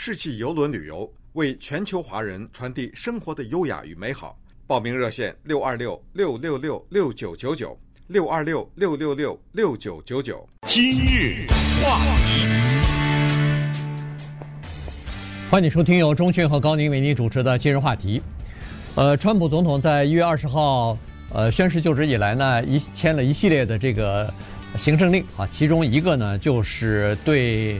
世纪邮轮旅游，为全球华人传递生活的优雅与美好。报名热线626-666-6999，626-666-6999。 今日话题， 欢迎收听由钟迅和高宁为您主持的今日话题。川普总统在1月20号宣誓就职以来呢，签了一系列的这个行政令啊，其中一个呢就是对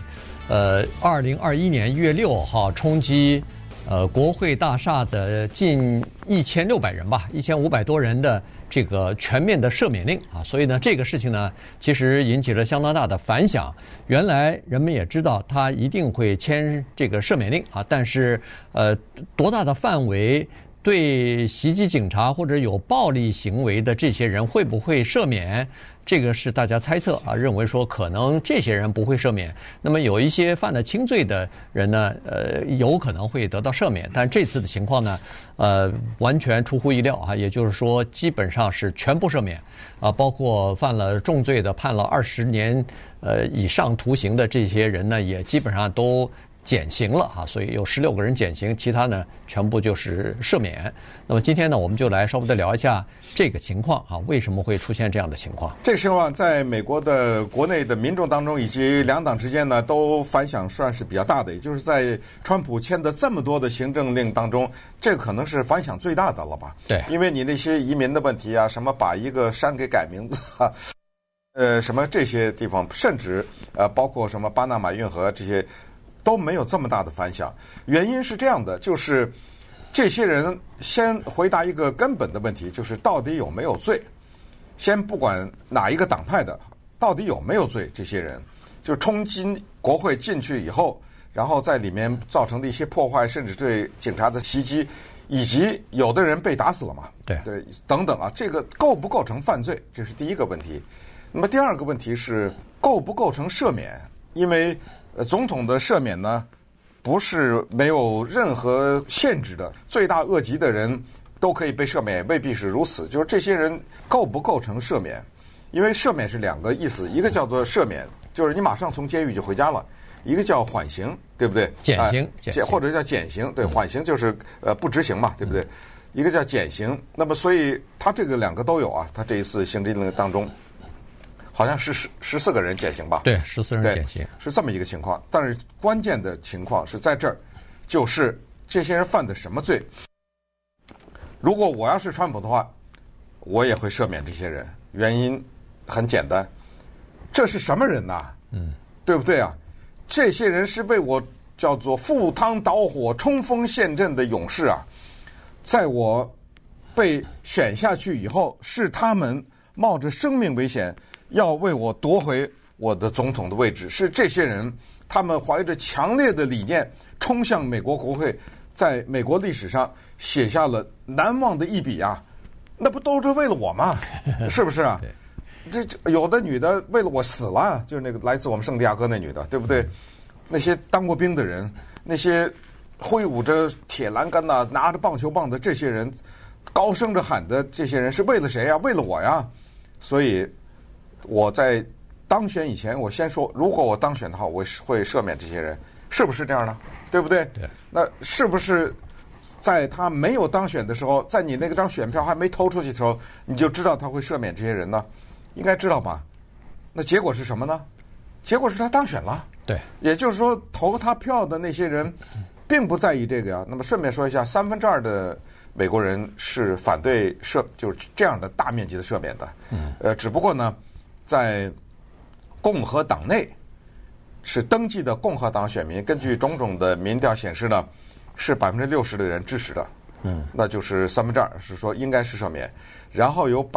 2021年1月6号冲击国会大厦的近1600人吧，1500多人的这个全面的赦免令啊，所以呢这个事情呢其实引起了相当大的反响。原来人们也知道他一定会签这个赦免令啊，但是多大的范围对袭击警察或者有暴力行为的这些人会不会赦免？这个是大家猜测啊，认为说可能这些人不会赦免。那么有一些犯了轻罪的人呢，有可能会得到赦免。但这次的情况呢，完全出乎意料啊，也就是说基本上是全部赦免啊，包括犯了重罪的、判了20年以上徒刑的这些人呢，也基本上都减刑了啊，所以有16个人减刑，其他呢全部就是赦免。那么今天呢，我们就来稍微的聊一下这个情况啊，为什么会出现这样的情况？ 这个情况在美国的国内的民众当中，以及两党之间呢，都反响算是比较大的。也就是在川普签的这么多的行政令当中，这个可能是反响最大的了吧？ 对， 因为你那些移民的问题啊，什么把一个山给改名字啊，什么这些地方，甚至包括什么巴拿马运河这些。都没有这么大的反响，原因是这样的，就是这些人先回答一个根本的问题，就是到底有没有罪。先不管哪一个党派的，到底有没有罪，这些人就是冲击国会进去以后，然后在里面造成的一些破坏，甚至对警察的袭击，以及有的人被打死了嘛，对等等啊，这个构不构成犯罪，这是第一个问题。那么第二个问题是构不构成赦免，因为总统的赦免呢，不是没有任何限制的，罪大恶极的人都可以被赦免，未必是如此。就是这些人构不构成赦免？因为赦免是两个意思，一个叫做赦免，就是你马上从监狱就回家了；一个叫缓刑，对不对？ 减刑， 或者叫减刑。对，缓刑就是不执行嘛，对不对？一个叫减刑。那么所以他这个两个都有啊，他这一次行政令当中。好像是14个人减刑吧？ 对，14人减刑是这么一个情况。但是关键的情况是在这儿，就是这些人犯的什么罪？如果我要是川普的话，我也会赦免这些人。原因很简单，这是什么人呐？对不对啊？这些人是为我叫做赴汤蹈火、冲锋陷阵的勇士啊！在我被选下去以后，是他们冒着生命危险。要为我夺回我的总统的位置，是这些人，他们怀着强烈的理念冲向美国国会，在美国历史上写下了难忘的一笔啊！那不都是为了我吗？是不是啊？这有的女的为了我死了，就是那个来自我们圣地亚哥那女的，对不对？那些当过兵的人，那些挥舞着铁栏杆呐、拿着棒球棒的这些人，高声着喊的这些人，是为了谁呀？为了我呀！所以。我在当选以前，我先说，如果我当选的话，我会赦免这些人，是不是这样的？对不对？ 对。 那是不是在他没有当选的时候，在你那个张选票还没投出去的时候，你就知道他会赦免这些人呢？应该知道吧？那结果是什么呢？结果是他当选了。 对。 也就是说，投他票的那些人并不在意这个呀。那么顺便说一下，2/3的美国人是反对就是这样的大面积的赦免的。只不过呢。在共和党内是登记的共和党选民，根据种种的民调显示呢，是60%的人支持的，那就是2/3是说应该是赦免，然后有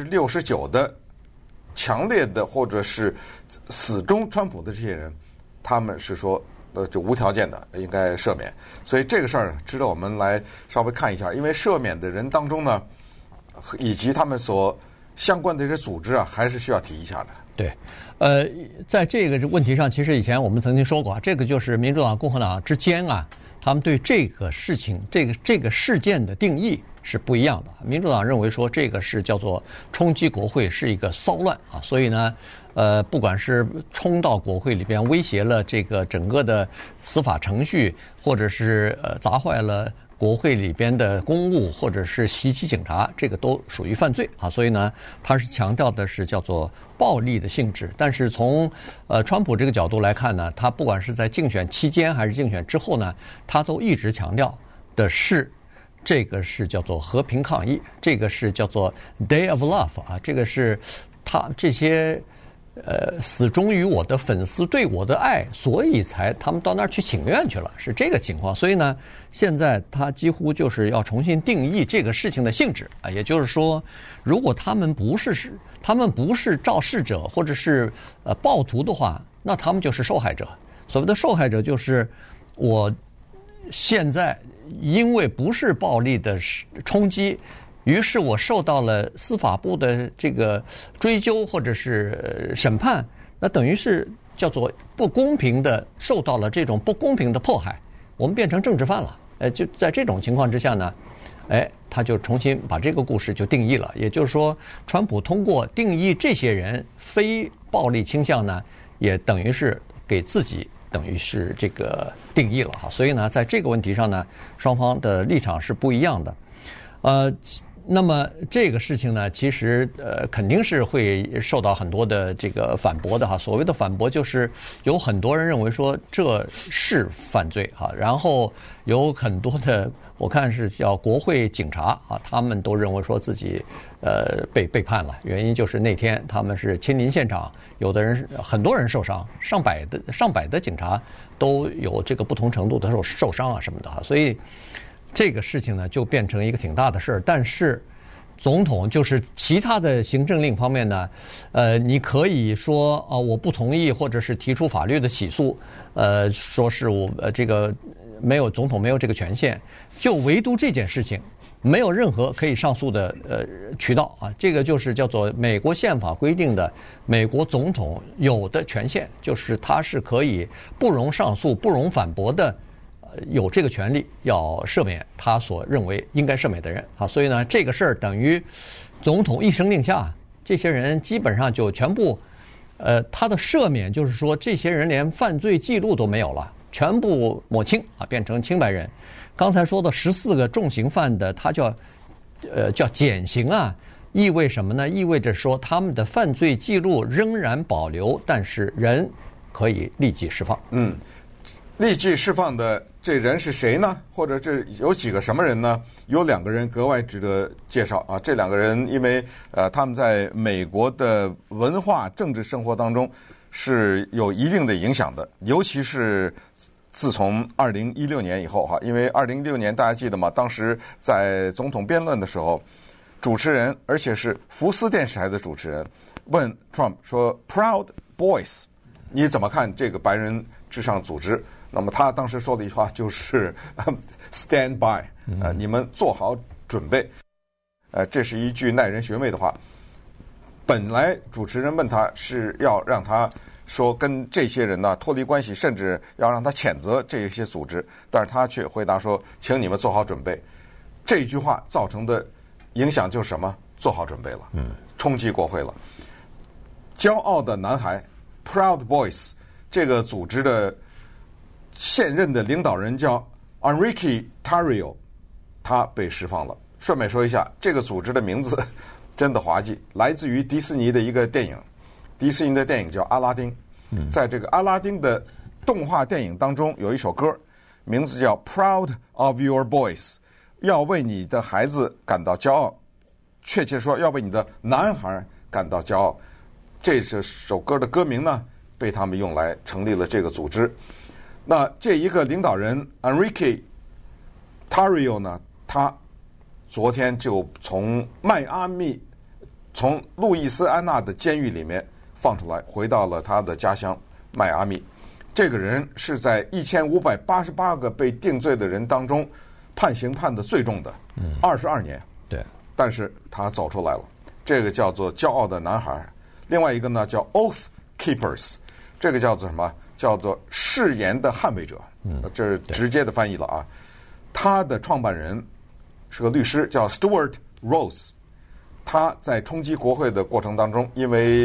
69%的强烈的或者是死忠川普的这些人，他们是说就无条件的应该赦免，所以这个事儿值得我们来稍微看一下，因为赦免的人当中呢，以及他们所相关的这些组织啊，还是需要提一下的。 对，在这个问题上，其实以前我们曾经说过，这个就是民主党、共和党之间啊，他们对这个事情、这个事件的定义是不一样的。民主党认为说这个是叫做冲击国会，是一个骚乱啊，所以呢， 不管是冲到国会里边威胁了这个整个的司法程序，或者是砸坏了国会里边的公务，或者是袭击警察，这个都属于犯罪啊。所以呢，他是强调的是叫做暴力的性质。但是从川普这个角度来看呢，他不管是在竞选期间还是竞选之后呢，他都一直强调的是，这个是叫做和平抗议，这个是叫做 Day of Love 啊，这个是他这些死忠于我的粉丝对我的爱，所以才他们到那儿去请愿去了，是这个情况。所以呢，现在他几乎就是要重新定义这个事情的性质啊，也就是说，如果他们不是肇事者或者是暴徒的话，那他们就是受害者。所谓的受害者就是我现在因为不是暴力的冲击，于是我受到了司法部的这个追究或者是审判，那等于是叫做不公平的受到了这种不公平的迫害，我们变成政治犯了。就在这种情况之下呢，他就重新把这个故事就定义了。也就是说，川普通过定义这些人非暴力倾向呢，也等于是给自己等于是这个定义了哈。所以呢，在这个问题上呢，双方的立场是不一样的。那么这个事情呢，其实肯定是会受到很多的这个反驳的哈。所谓的反驳就是有很多人认为说这是犯罪哈，然后有很多的我看是叫国会警察啊，他们都认为说自己被背叛了，原因就是那天他们是亲临现场，有的人很多人受伤，上百的警察都有这个不同程度的受伤啊什么的哈，所以这个事情呢，就变成一个挺大的事儿。但是，总统就是其他的行政令方面呢，你可以说我不同意，或者是提出法律的起诉，说是我这个总统没有这个权限，就唯独这件事情没有任何可以上诉的渠道啊。这个就是叫做美国宪法规定的美国总统有的权限，就是他是可以不容上诉、不容反驳的。有这个权利要赦免他所认为应该赦免的人啊，所以呢，这个事儿等于总统一声令下，这些人基本上就全部，他的赦免就是说，这些人连犯罪记录都没有了，全部抹清啊，变成清白人。刚才说的14个重刑犯的，他叫减刑啊，意味什么呢？意味着说他们的犯罪记录仍然保留，但是人可以立即释放。 立即释放的这人是谁呢？或者这有几个什么人呢？有2个人格外值得介绍啊！这2个人因为他们在美国的文化政治生活当中是有一定的影响的，尤其是自从2016年以后哈，因为2016年大家记得吗？当时在总统辩论的时候，主持人而且是福斯电视台的主持人问 Trump 说 ：“Proud Boys， 你怎么看这个白人至上组织？”那么他当时说的一句话就是“Stand by”，你们做好准备。这是一句耐人寻味的话。本来主持人问他是要让他说跟这些人呢脱离关系，甚至要让他谴责这些组织，但是他却回答说：“请你们做好准备。”这句话造成的影响就是什么？做好准备了，冲击国会了。骄傲的男孩 ，Proud Boys 这个组织的现任的领导人叫 Enrique Tarrio， 他被释放了。顺便说一下，这个组织的名字真的滑稽，来自于迪士尼的一个电影。迪士尼的电影叫《阿拉丁》，在这个阿拉丁的动画电影当中有一首歌，名字叫《Proud of Your Boys》，要为你的孩子感到骄傲，确切说要为你的男孩感到骄傲。这首歌的歌名呢，被他们用来成立了这个组织。那这一个领导人 Enrique Tarrio 呢，他昨天就从从路易斯安那的监狱里面放出来，回到了他的家乡迈阿密。这个人是在1588个被定罪的人当中判刑判的最重的，22年。 对， 但是他走出来了。这个叫做骄傲的男孩。另外一个呢叫 Oath Keepers， 这个叫做什么？叫做誓言的捍卫者。这是直接的翻译了啊。他的创办人是个律师，叫 Stuart Rose。他在冲击国会的过程当中，因为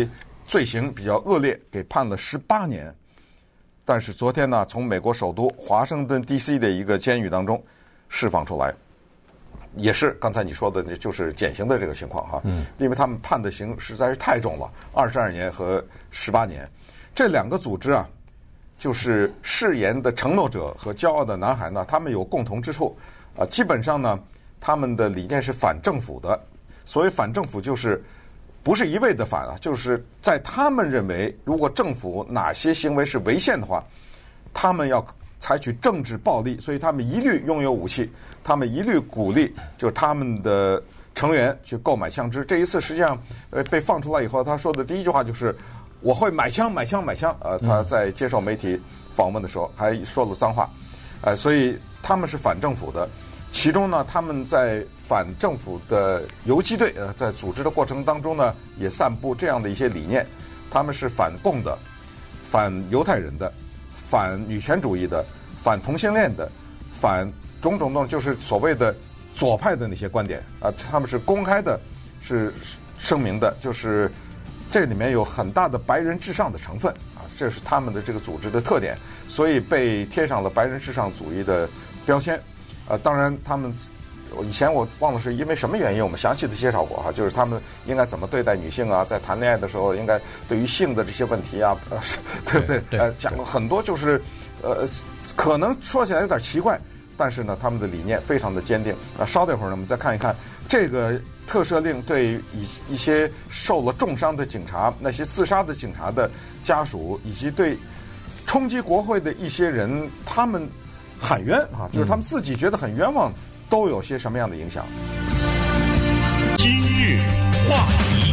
罪行比较恶劣，给判了18年。但是昨天呢，从美国首都华盛顿 DC 的一个监狱当中释放出来，也是刚才你说的，就是减刑的这个情况哈。因为他们判的刑实在是太重了，22年和18年。这两个组织啊，就是誓言的承诺者和骄傲的男孩呢，他们有共同之处基本上呢，他们的理念是反政府的。所谓反政府，就是不是一味的反就是在他们认为，如果政府哪些行为是违宪的话，他们要采取政治暴力，所以他们一律拥有武器，他们一律鼓励就是他们的成员去购买枪支。这一次实际上被放出来以后，他说的第一句话就是我会买枪。他在接受媒体访问的时候还说了脏话，所以他们是反政府的。其中呢，他们在反政府的游击队在组织的过程当中呢，也散布这样的一些理念。他们是反共的，反犹太人的，反女权主义的，反同性恋的，反种种就是所谓的左派的那些观点他们是公开的，是声明的，就是这里面有很大的白人至上的成分这是他们的这个组织的特点，所以被贴上了白人至上主义的标签。当然他们以前我忘了是因为什么原因，我们详细的介绍过就是他们应该怎么对待女性在谈恋爱的时候应该对于性的这些问题对不对？讲了很多，就是可能说起来有点奇怪，但是呢，他们的理念非常的坚定。稍等一会儿呢，我们再看一看这个特赦令对一些受了重伤的警察、那些自杀的警察的家属，以及对冲击国会的一些人，他们喊冤就是他们自己觉得很冤枉，都有些什么样的影响？ 今日话题，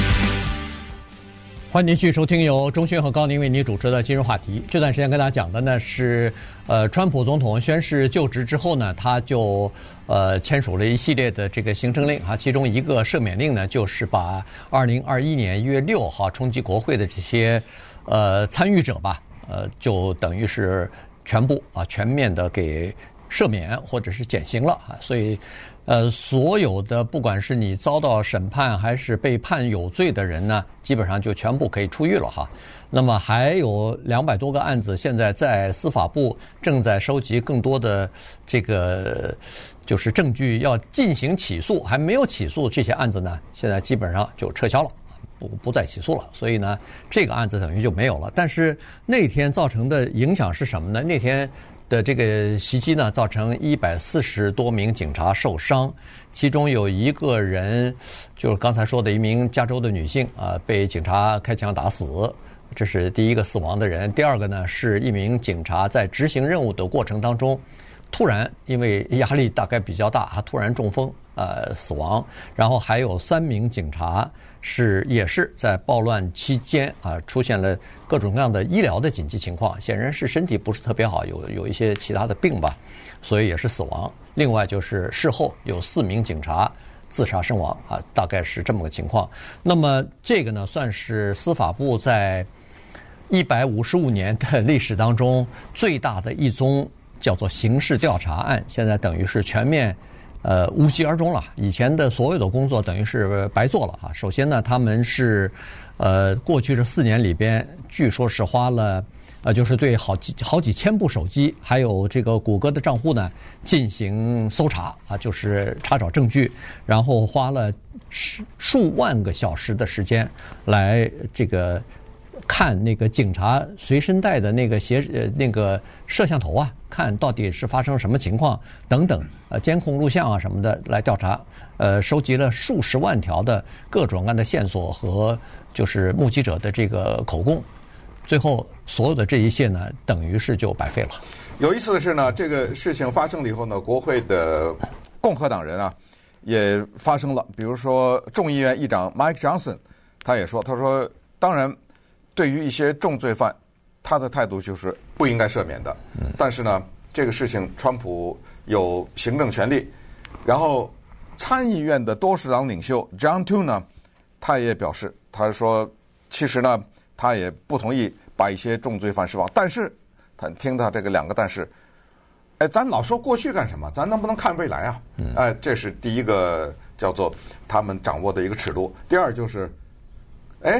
欢迎您继续收听由钟迅和高宁为您主持的今日话题。这段时间跟大家讲的呢是，川普总统宣誓就职之后呢，他就签署了一系列的这个行政令其中一个赦免令呢，就是把2021年1月6号冲击国会的这些参与者吧，就等于是全部全面的给赦免或者是减刑了所以所有的不管是你遭到审判还是被判有罪的人呢，基本上就全部可以出狱了那么还有200多个案子现在在司法部正在收集更多的这个就是证据，要进行起诉，还没有起诉这些案子呢，现在基本上就撤销了，不再起诉了，所以呢，这个案子等于就没有了。但是那天造成的影响是什么呢？那天的这个袭击呢，造成140多名警察受伤，其中有一个人，就是刚才说的一名加州的女性被警察开枪打死，这是第一个死亡的人。第二个呢，是一名警察在执行任务的过程当中，突然因为压力大概比较大，突然中风死亡。然后还有3名警察也是在暴乱期间出现了各种各样的医疗的紧急情况，显然是身体不是特别好，有一些其他的病吧，所以也是死亡。另外就是事后有4名警察自杀身亡大概是这么个情况。那么这个呢，算是司法部在155年的历史当中最大的一宗叫做刑事调查案，现在等于是全面无疾而终了。以前的所有的工作等于是白做了首先呢，他们是过去这4年里边，据说是花了就是对好几千部手机，还有这个谷歌的账户呢进行搜查就是查找证据，然后花了数万个小时的时间来这个看那个警察随身带的那个摄像头看到底是发生什么情况等等监控录像什么的来调查，收集了数十万条的各种各样的线索和就是目击者的这个口供，最后所有的这一切呢，等于是就白费了。 有意思的是呢，这个事情发生了以后呢，国会的共和党人也发生了，比如说众议院议长 Mike Johnson， 他也说，他说当然对于一些重罪犯，他的态度就是不应该赦免的。但是呢，这个事情川普有行政权力，然后参议院的多数党领袖 John Thune 呢，他也表示，他说其实呢，他也不同意把一些重罪犯释放，但是他听到这个2个但是，咱老说过去干什么？咱能不能看未来这是第一个叫做他们掌握的一个尺度。第二就是，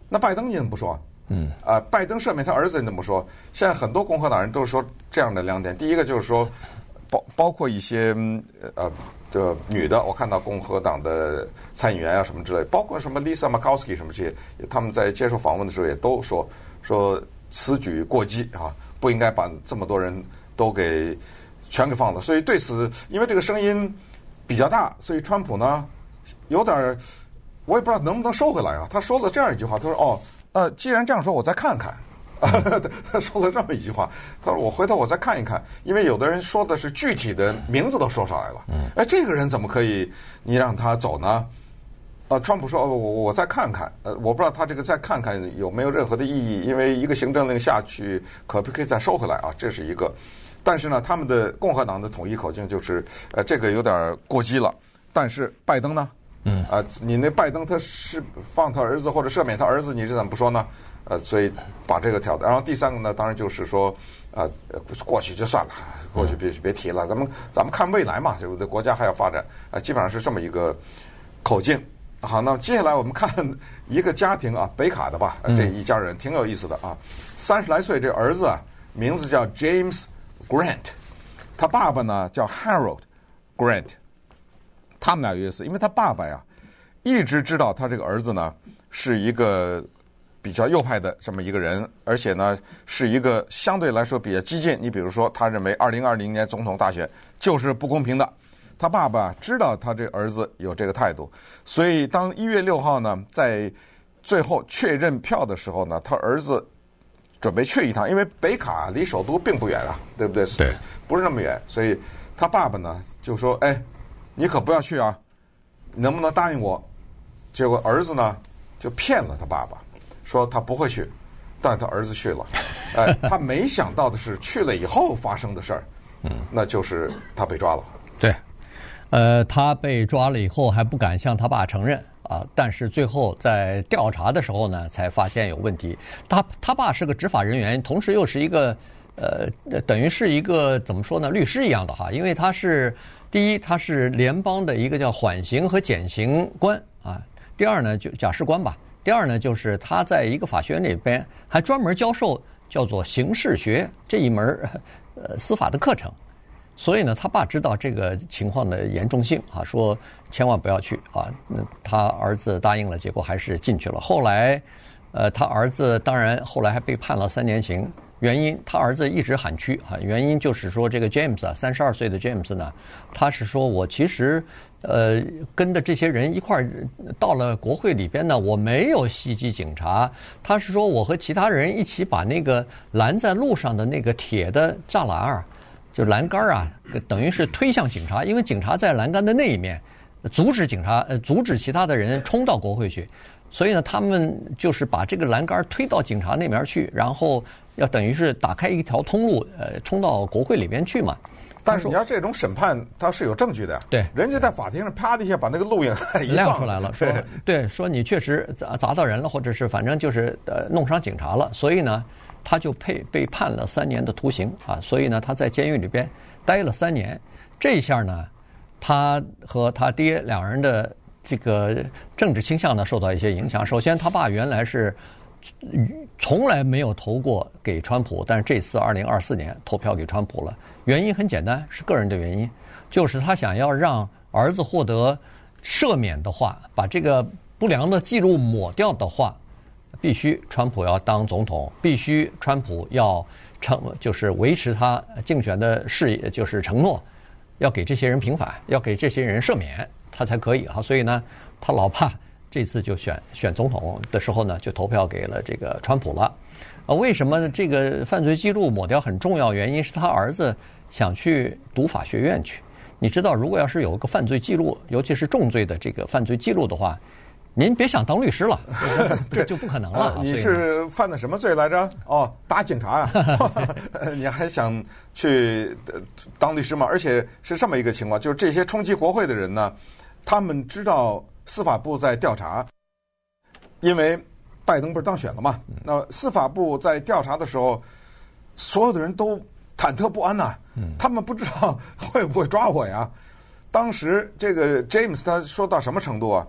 那拜登你怎么不说？拜登赦免他儿子你怎么说？现在很多共和党人都说这样的两点。第一个就是说，包括一些这女的，我看到共和党的参议员啊什么之类，包括什么 Lisa Murkowski 什么这些，他们在接受访问的时候也都说此举过激啊，不应该把这么多人都全给放了。所以对此，因为这个声音比较大，所以川普呢有点，我也不知道能不能收回来啊。他说了这样一句话，他说既然这样说，我再看看。他说了这么一句话，他说我回头我再看一看，因为有的人说的是具体的名字都说上来了。这个人怎么可以你让他走呢？川普说我再看看，我不知道他这个再看看有没有任何的意义，因为一个行政令下去可不可以再收回来啊？这是一个。但是呢，他们的共和党的统一口径就是这个有点过激了。但是拜登呢？你那拜登他是放他儿子或者赦免他儿子，你是怎么不说呢？所以把这个挑的。然后第三个呢，当然就是说，过去就算了，过去别提了，咱们看未来嘛，对不对？国家还要发展，基本上是这么一个口径。好，那接下来我们看一个家庭啊，北卡的吧，这一家人挺有意思的啊，30来岁这儿子啊，名字叫 James Grant， 他爸爸呢叫 Harold Grant， 他们俩有意思，因为他爸爸呀一直知道他这个儿子呢是一个比较右派的这么一个人，而且呢是一个相对来说比较激进。你比如说，他认为2020年总统大选就是不公平的。他爸爸知道他这儿子有这个态度，所以当1月6号呢，在最后确认票的时候呢，他儿子准备去一趟，因为北卡离首都并不远啊，对不对？ 对， 不是那么远，所以他爸爸呢就说：“你可不要去啊，你能不能答应我？”结果儿子呢就骗了他爸爸，说他不会去，但他儿子去了。他没想到的是去了以后发生的事儿，那就是他被抓了。 对。他被抓了以后还不敢向他爸承认啊，但是最后在调查的时候呢，才发现有问题。他爸是个执法人员，同时又是一个等于是一个怎么说呢，律师一样的哈，因为他是第一，他是联邦的一个叫缓刑和减刑官啊，第二呢就假释官吧，第二呢就是他在一个法学院里边还专门教授叫做刑事学这一门司法的课程。所以呢，他爸知道这个情况的严重性啊，说千万不要去啊。那他儿子答应了，结果还是进去了。后来，他儿子当然后来还被判了3年刑。原因他儿子一直喊屈啊，原因就是说这个 James 啊，32岁的 James 呢，他是说我其实跟着这些人一块儿到了国会里边呢，我没有袭击警察。他是说我和其他人一起把那个拦在路上的那个铁的栅栏啊。就栏杆啊，等于是推向警察，因为警察在栏杆的那一面，阻止其他的人冲到国会去，所以呢，他们就是把这个栏杆推到警察那边去，然后要等于是打开一条通路，冲到国会里边去嘛。 但是你要这种审判，它是有证据的呀。 对， 人家在法庭上啪的一下把那个录影亮出来了，说对，说你确实砸到人了，或者是反正就是弄伤警察了，所以呢。他就被判了3年的徒刑啊，所以呢，他在监狱里边待了3年。这一下呢，他和他爹两人的这个政治倾向呢受到一些影响。首先，他爸原来是从来没有投过给川普，但是这次2024年投票给川普了。原因很简单，是个人的原因，就是他想要让儿子获得赦免的话，把这个不良的记录抹掉的话。必须川普要当总统，必须川普要就是维持他竞选的事业，就是承诺要给这些人平反，要给这些人赦免，他才可以哈。所以呢，他老爸这次就选总统的时候呢，就投票给了这个川普了。为什么这个犯罪记录抹掉很重要？原因是他儿子想去读法学院去。你知道，如果要是有一个犯罪记录，尤其是重罪的这个犯罪记录的话。您别想当律师了，这就不可能了。 你是犯的什么罪来着？打警察呀！你还想去当律师吗？而且是这么一个情况，就是这些冲击国会的人呢，他们知道司法部在调查，因为拜登不是当选了嘛？那司法部在调查的时候，所有的人都忐忑不安呐。他们不知道会不会抓我呀？当时这个 James 他说到什么程度啊？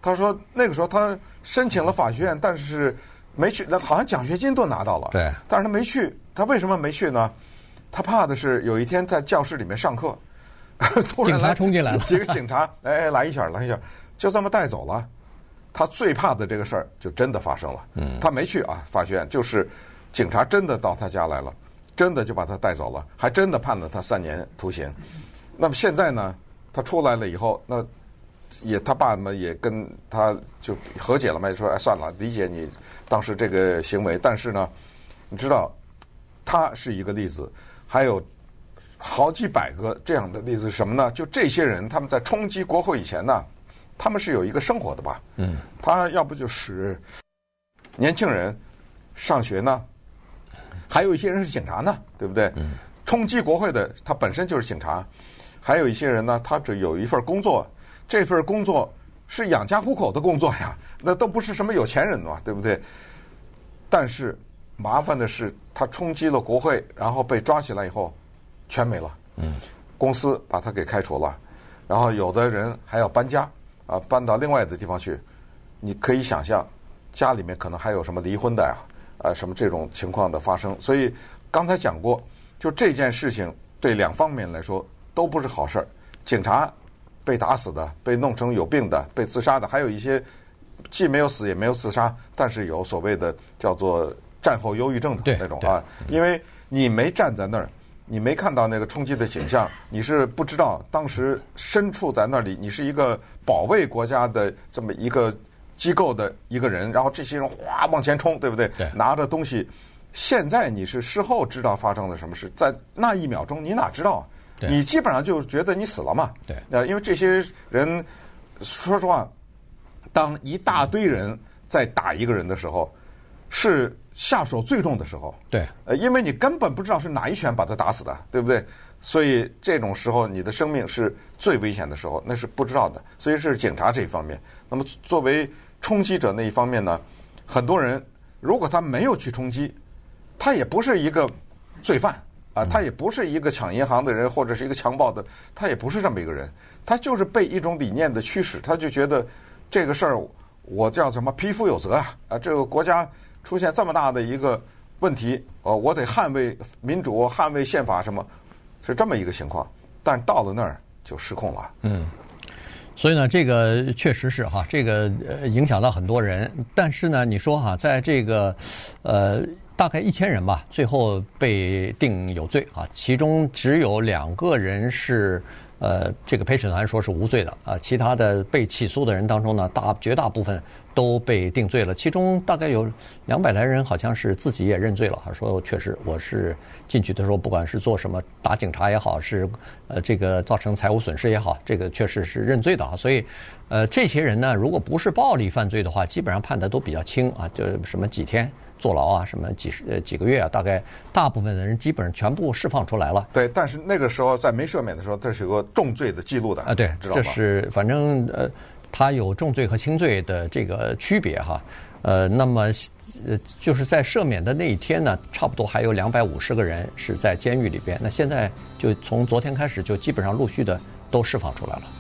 他说那个时候他申请了法学院，但是没去，好像奖学金都拿到了。 对， 但是他没去。他为什么没去呢？他怕的是有一天在教室里面上课，突然警察冲进来了， 几个警察来一下，就这么带走了。他最怕的这个事儿就真的发生了。他没去啊，法学院就是警察真的到他家来了，真的就把他带走了，还真的判了他3年徒刑。那么现在呢，他出来了以后，那他爸嘛也跟他就和解了嘛，说算了，理解你当时这个行为，但是呢，你知道，他是一个例子，还有好几百个这样的例子是什么呢？就这些人他们在冲击国会以前呢，他们是有一个生活的吧？他要不就使年轻人上学呢，还有一些人是警察呢，对不对？冲击国会的他本身就是警察，还有一些人呢，他只有一份工作，这份工作是养家糊口的工作呀，那都不是什么有钱人嘛，对不对？但是麻烦的是，他冲击了国会，然后被抓起来以后，全没了。公司把他给开除了，然后有的人还要搬家啊，搬到另外的地方去。你可以想象，家里面可能还有什么离婚的呀，什么这种情况的发生。所以刚才讲过，就这件事情对两方面来说都不是好事儿。警察被打死的，被弄成有病的，被自杀的，还有一些既没有死也没有自杀，但是有所谓的叫做战后忧郁症的那种啊，因为你没站在那儿，你没看到那个冲击的景象，你是不知道当时身处在那里，你是一个保卫国家的这么一个机构的一个人，然后这些人哗往前冲，对不对？ 对， 拿着东西。现在你是事后知道发生了什么事，在那1秒钟你哪知道？你基本上就觉得你死了嘛。 对， 因为这些人，说实话，当一大堆人在打一个人的时候，是下手最重的时候。 对， 因为你根本不知道是哪一拳把他打死的，对不对？所以这种时候，你的生命是最危险的时候，那是不知道的。所以是警察这一方面。那么作为冲击者那一方面呢，很多人如果他没有去冲击，他也不是一个罪犯啊，他也不是一个抢银行的人或者是一个强暴的，他也不是这么一个人，他就是被一种理念的驱使，他就觉得这个事儿我叫什么匹夫有责啊，这个国家出现这么大的一个问题，我得捍卫民主、捍卫宪法，什么是这么一个情况，但到了那儿就失控了。 所以呢，这个确实是哈，这个影响到很多人。但是呢，你说哈，在这个大概1000人吧，最后被定有罪啊，其中只有2个人是这个陪审团说是无罪的啊，其他的被起诉的人当中呢，绝大部分都被定罪了，其中大概有200来人好像是自己也认罪了，说确实我是进去的时候，不管是做什么打警察也好，是这个造成财务损失也好，这个确实是认罪的啊。所以这些人呢，如果不是暴力犯罪的话，基本上判的都比较轻啊，就什么几天坐牢啊，什么几个月啊，大概大部分的人基本上全部释放出来了。 对，但是那个时候在没赦免的时候，这是有个重罪的记录的啊，对， 知道吗？ 这是反正它有重罪和轻罪的这个区别哈。那么就是在赦免的那一天呢，差不多还有250个人是在监狱里边。那现在就从昨天开始，就基本上陆续的都释放出来了。